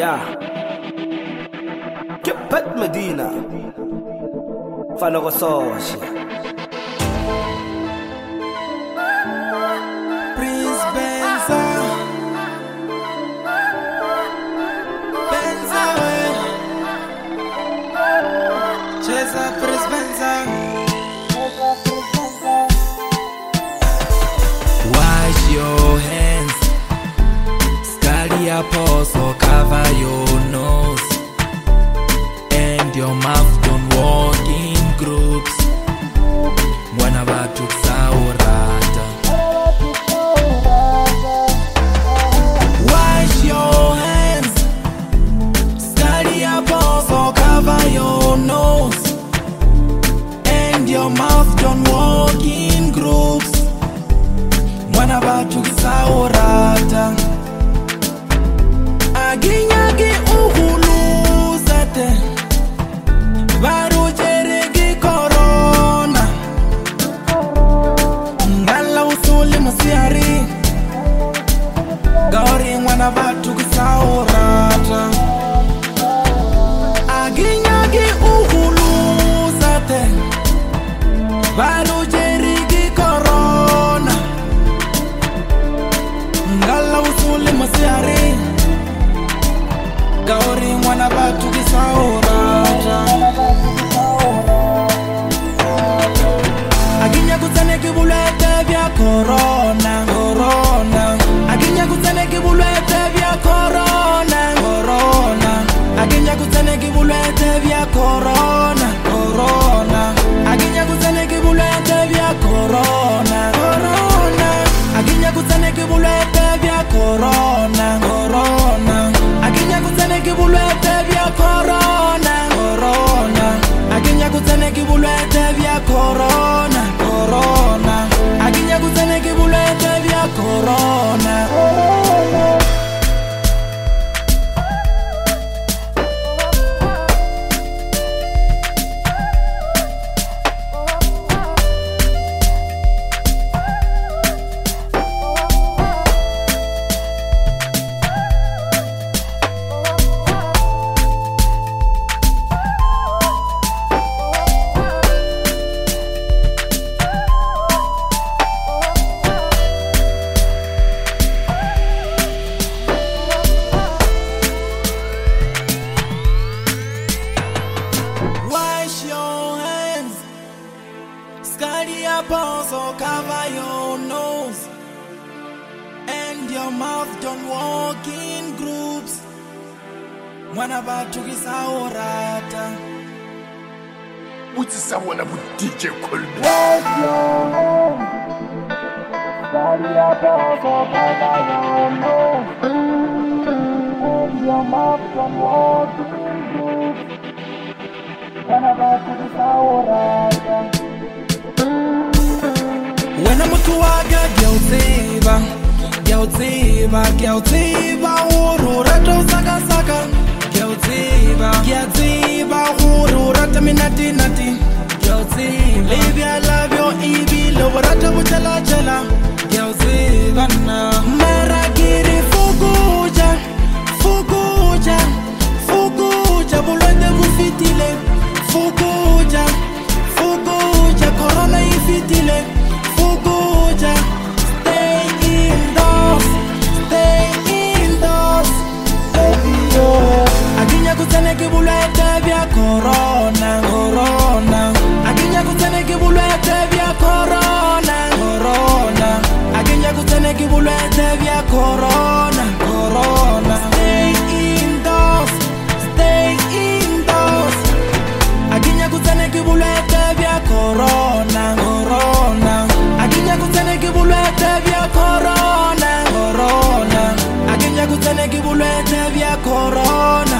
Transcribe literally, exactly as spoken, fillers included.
Yeah. Kipet Medina. Fano Soshi. Prince Benza. Benza, wey. Chesa Prince Benza. Wash your hands. Study apostle, cover your nose. And your mouth, don't walk in groups. Mwana batu saurata. Wash your hands. Study apostle, cover your nose. And your mouth, don't walk in groups. Mwana batu saurata. Aginyagi uhuluzate. Varujeregi corona. Ngala usuli musiari. Gauri mwana batu kisaurata. Aginyagi uhuluzate. Varujeregi corona. Ngala usuli musiari. Gauri mwana batu kisaurata. Aginya kutane kibulete vya corona. Corona. Aginya kutane kibulete vya corona. Corona. Aginya kutane kibulete vya corona. Corona. Aginya kutane kibulete vya corona. Corona. Aginya kutane kibulete vya corona. Corona. Aginya kutane kibulete vya corona. Corona. Aginya kutane kibulete vya corona. Corona. Aginya kutane kibulete vya corona. Wash your hands. Study apostle, cover your nose. And your mouth, don't walk in groups. Mwana batu kisaurata. Which is someone with D J Colby. Wash your hands. Study apostle, cover your nose. And your mouth, don't walk in groups. Mwana batu kisaurata. Wena mutu waga gyauziba. Gyauziba, gyauziba, ururata usaka saka. Gyauziba, gyauziba, ururata minati nati. Gyauziba, live your love your ibi, lobarata buchala chala. Gyauziba na maragiri fukuja, fukuja, fukuja, bulwende bufitile. Fukuja, fukuja, corona ifitile. Fukuja, stay indoors, stay indoors. Aginya kutane kibulete vya corona. Corona. Aginya kutane kibulete vya corona. Corona. Aginya kutane kibulete vya corona. Corona. Stay indoors, stay indoors. Aginya kutane kibulete vya corona. Corona. Aginya kutane kibulete vya corona. Corona. Aginya kutane kibulete vya corona.